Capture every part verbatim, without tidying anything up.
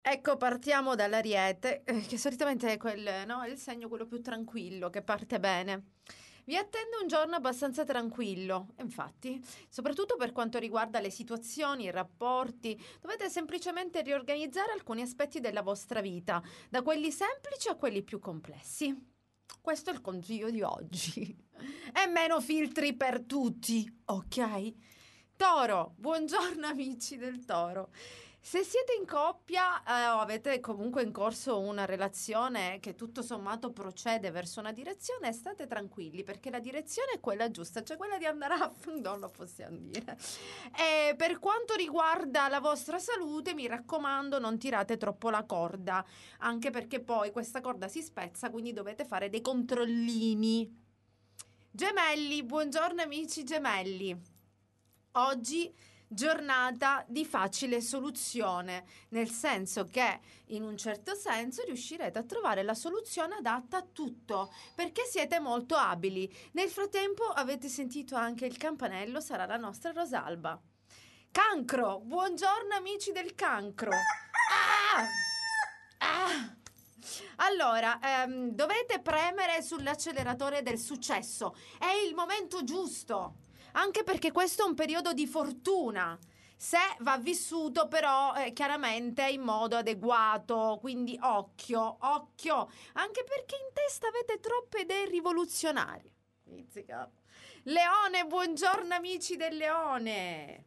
Ecco, partiamo dall'Ariete, eh, che solitamente è quel, no, è il segno quello più tranquillo, che parte bene. Vi attende un giorno abbastanza tranquillo, infatti, soprattutto per quanto riguarda le situazioni, i rapporti, dovete semplicemente riorganizzare alcuni aspetti della vostra vita, da quelli semplici a quelli più complessi. Questo è il consiglio di oggi. E meno filtri per tutti, ok? Toro, buongiorno amici del Toro. Se siete in coppia eh, o avete comunque in corso una relazione che tutto sommato procede verso una direzione, state tranquilli perché la direzione è quella giusta, cioè quella di andare a non lo possiamo dire. E per quanto riguarda la vostra salute, mi raccomando, non tirate troppo la corda, anche perché poi questa corda si spezza, quindi dovete fare dei controllini. Gemelli, buongiorno amici gemelli. Oggi giornata di facile soluzione, nel senso che in un certo senso riuscirete a trovare la soluzione adatta a tutto, perché siete molto abili. Nel frattempo avete sentito anche il campanello, sarà la nostra Rosalba. Cancro, buongiorno amici del cancro. Ah! Ah! Allora, ehm, dovete premere sull'acceleratore del successo. È il momento giusto. Anche perché questo è un periodo di fortuna. Se va vissuto però eh, chiaramente in modo adeguato, quindi occhio, occhio, anche perché in testa avete troppe idee rivoluzionarie. Pizzica. Leone, buongiorno amici del Leone.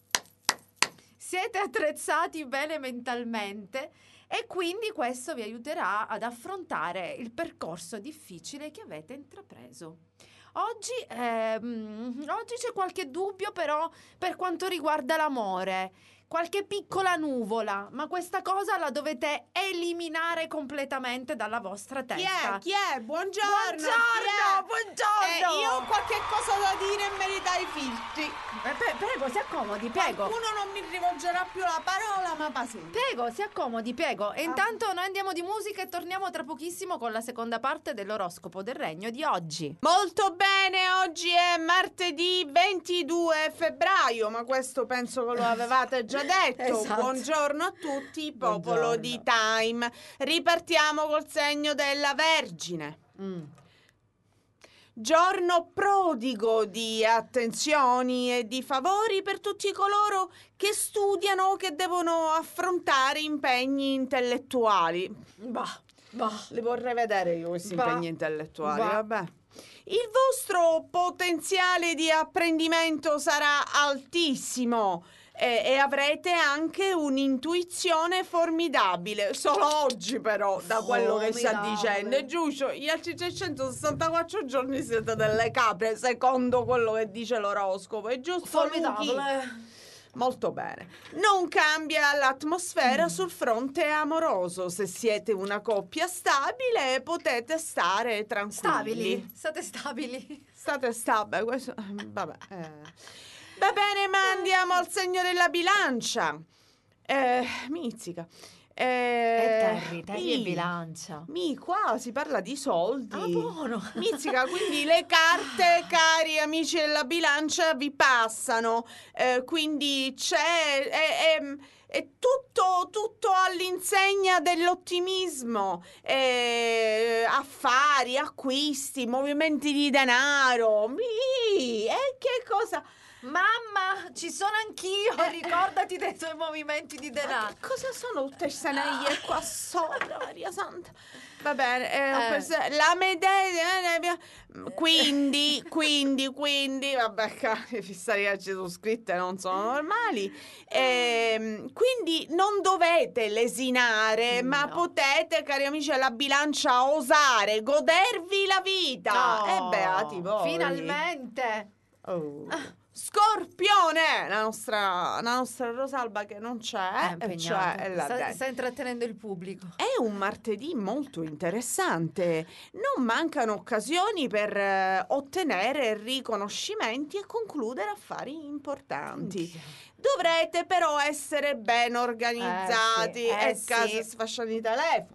Siete attrezzati bene mentalmente e quindi questo vi aiuterà ad affrontare il percorso difficile che avete intrapreso. Oggi, ehm, oggi c'è qualche dubbio però per quanto riguarda l'amore, qualche piccola nuvola, ma questa cosa la dovete eliminare completamente dalla vostra Chi testa. è? Chi è? Buongiorno! Buongiorno, buongiorno! Eh, io ho qualche cosa da dire in merito ai filtri. Eh, pre- prego, si accomodi, prego. Qualcuno non mi rivolgerà più la parola, ma pazienza. Prego, si accomodi, prego. E intanto noi andiamo di musica e torniamo tra pochissimo con la seconda parte dell'oroscopo del regno di oggi. Molto bene, oggi è martedì ventidue febbraio, ma questo penso che lo avevate già detto. Esatto. Buongiorno a tutti, popolo Buongiorno. di Time. Ripartiamo col segno della Vergine. Mm. Giorno prodigo di attenzioni e di favori per tutti coloro che studiano o che devono affrontare impegni intellettuali. Bah, bah. Li vorrei vedere io questi Va. impegni intellettuali, Va. vabbè. Il vostro potenziale di apprendimento sarà altissimo e, e avrete anche un'intuizione formidabile. Solo oggi però, da quello che sta Formidabile. dicendo, è giusto, gli altri trecentosessantaquattro giorni siete delle capre, secondo quello che dice l'oroscopo, è giusto, Luchi? Formidabile. Molto bene. Non cambia l'atmosfera mm. sul fronte amoroso. Se siete una coppia stabile, potete stare tranquilli. Stabili. State stabili. State stabili. Questo, vabbè. Eh. Va bene, ma andiamo al segno della bilancia. Eh, mizzica. Eh, E Terry, Terry mi, e bilancia. Mi, qua si parla di soldi. Ah, buono. Mizzica, quindi le carte, cari amici della bilancia, vi passano. Eh, quindi c'è... È, è, è tutto, tutto all'insegna dell'ottimismo. Eh, affari, acquisti, movimenti di denaro. Mi, e che cosa... Mamma, ci sono anch'io, Eh, ricordati dei tuoi movimenti di denaro. Che cosa sono tutte queste neglie qua sopra, Maria Santa? Va bene, eh, ho Eh. preso- la medaglia, quindi, quindi, quindi, vabbè, le fissare che ci sono scritte non sono normali, ehm, quindi non dovete lesinare, ma No. potete, cari amici della bilancia, osare, godervi la vita. E No, beati voi. finalmente. Oh. Scorpione, la nostra, la nostra Rosalba che non c'è, È eh, cioè, è là sta, dentro. sta intrattenendo il pubblico. È un martedì molto interessante, non mancano occasioni per eh, ottenere riconoscimenti e concludere affari importanti. Dovrete però essere ben organizzati Eh sì, eh e case sì. sfasciano i telefoni.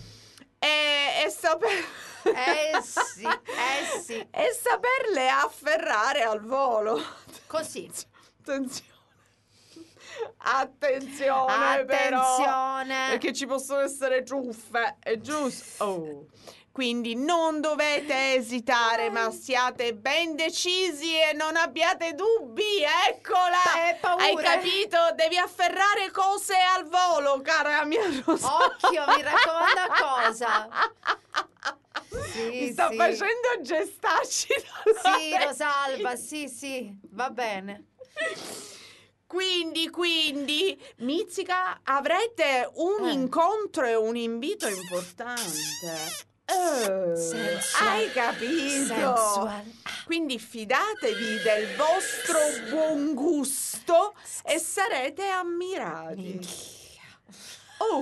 E, e saper... Eh sì, eh sì. e saperle afferrare al volo. Così. Attenzione. Attenzione, però, Attenzione. perché ci possono essere truffe, è giusto? Oh. Quindi non dovete esitare, ma siate ben decisi e non abbiate dubbi. Eccola! E paura. Hai capito? Devi afferrare cose al volo, cara mia Rosa. Occhio, mi raccomando cosa. Sì, Mi sta sì. facendo gestacci. Sì, Rosalba, sì, sì, va bene. Quindi, quindi, Mizzica, avrete un Eh. incontro e un invito importante. Eh, Sensual. hai capito? Sensual. Quindi fidatevi del vostro buon gusto e sarete ammirati. Minchia. Oh,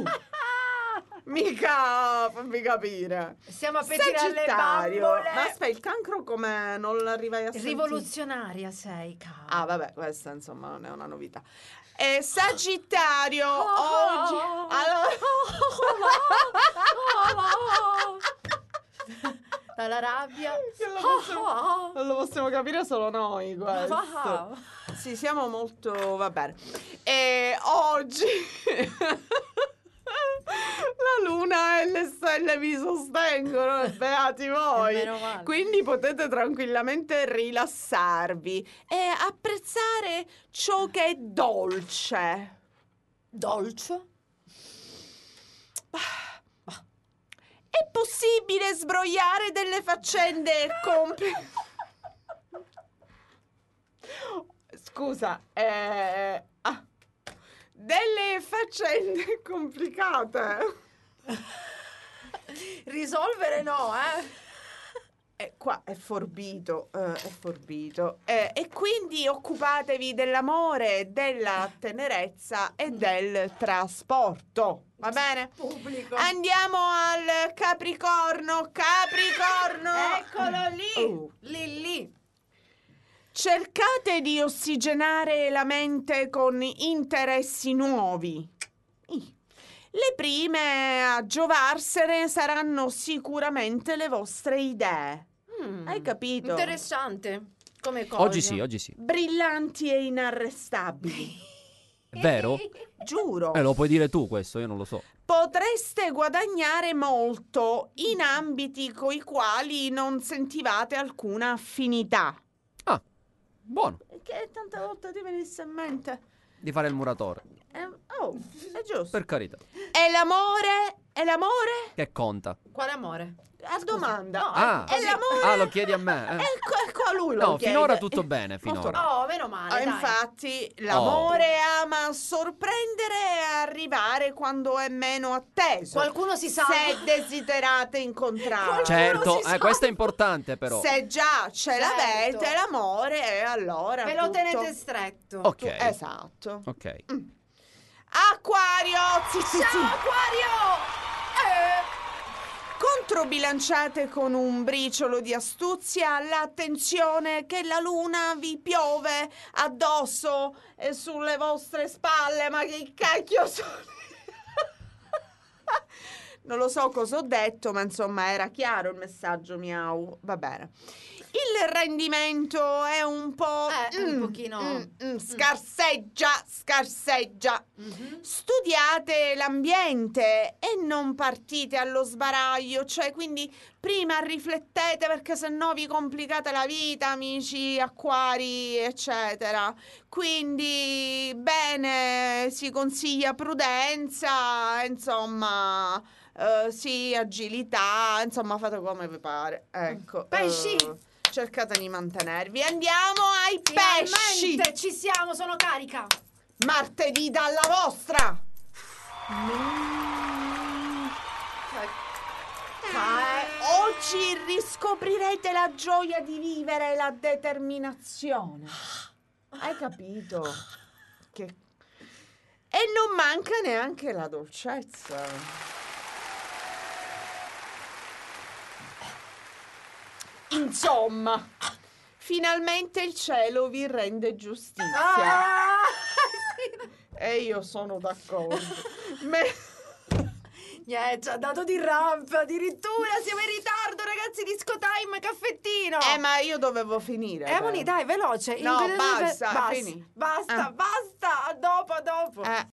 mica fammi capire. Stiamo a pettinare le Sagittario. bambole. Ma aspetta, il cancro come non l'arrivai a sentire? Rivoluzionaria sei, cavolo. Ah, vabbè, questa insomma non è una novità. E Sagittario, Oh, oggi... oh, Allora... Dalla rabbia. Che lo possiamo- Non lo possiamo capire solo noi, questo. Wow. Sì, siamo molto... va bene. E oggi... La luna e le stelle vi sostengono, e beati voi. meno male. Quindi potete tranquillamente rilassarvi e apprezzare ciò che è dolce. Dolce? È possibile sbrogliare delle faccende complicate. Scusa, eh... ah. Delle faccende complicate. Risolvere no, eh. E qua è forbito, eh, è forbito. Eh, e quindi occupatevi dell'amore, della tenerezza e del trasporto. Va bene? Pubblico. Andiamo al Capricorno. Capricorno! Eccolo lì. Oh. Lì, lì. Cercate di ossigenare la mente con interessi nuovi. Le prime a giovarsene saranno sicuramente le vostre idee. Mm, Hai capito? Interessante come cosa. Oggi sì, oggi sì. Brillanti e inarrestabili. È vero? Giuro. Eh, lo puoi dire tu questo, io non lo so. Potreste guadagnare molto in ambiti coi quali non sentivate alcuna affinità. Ah, buono. Che tante volte ti venisse in mente. Di fare il muratore. Eh, oh, è giusto. Per carità. E l'amore? E l'amore? Che conta? Quale amore? A domanda. No, Ah, E l'amore? ah, lo chiedi a me? eh? E qua, qua lui lo No, chiede. finora tutto bene, finora. Oh, meno male, Ah, dai. infatti, l'amore ama sorprendere e arrivare quando è meno atteso. Qualcuno si salva. Se desiderate incontrarlo. Qualcuno Certo, si eh, questo è importante però. Se già ce Certo. l'avete l'amore, e allora Ve lo tutto- tenete stretto. Ok. tu- Esatto. Ok. Acquario! Sì, sì, Ciao, sì. Aquario! Eh. Controbilanciate con un briciolo di astuzia l'attenzione che la luna vi piove addosso e sulle vostre spalle. Ma che cacchio sono? Non lo so cosa ho detto, ma insomma era chiaro il messaggio, miau. Va bene. Il rendimento è un po'... Eh, un pochino. mm, mm, scarseggia, scarseggia. Mhm. Studiate l'ambiente e non partite allo sbaraglio, cioè quindi prima riflettete perché sennò vi complicate la vita, amici acquari, eccetera. Quindi bene, si consiglia prudenza, insomma, eh, sì, agilità, insomma, fate come vi pare. Ecco. Pesci! eh, cercate di mantenervi. Andiamo ai pesci. Finalmente ci siamo, sono carica. Martedì dalla vostra. Oggi riscoprirete la gioia di vivere e la determinazione. Hai capito? Che... E non manca neanche la dolcezza. Insomma, finalmente il cielo vi rende giustizia. Ah! E io sono d'accordo. Me... Niente, ci ha dato di rampa, addirittura siamo in ritardo, ragazzi. ragazzi, disco time, caffettino. Eh, ma io dovevo finire. Emoni, beh. dai, veloce. No, In- basta, basta, fini. basta, Ah. basta. A dopo, a dopo. Eh.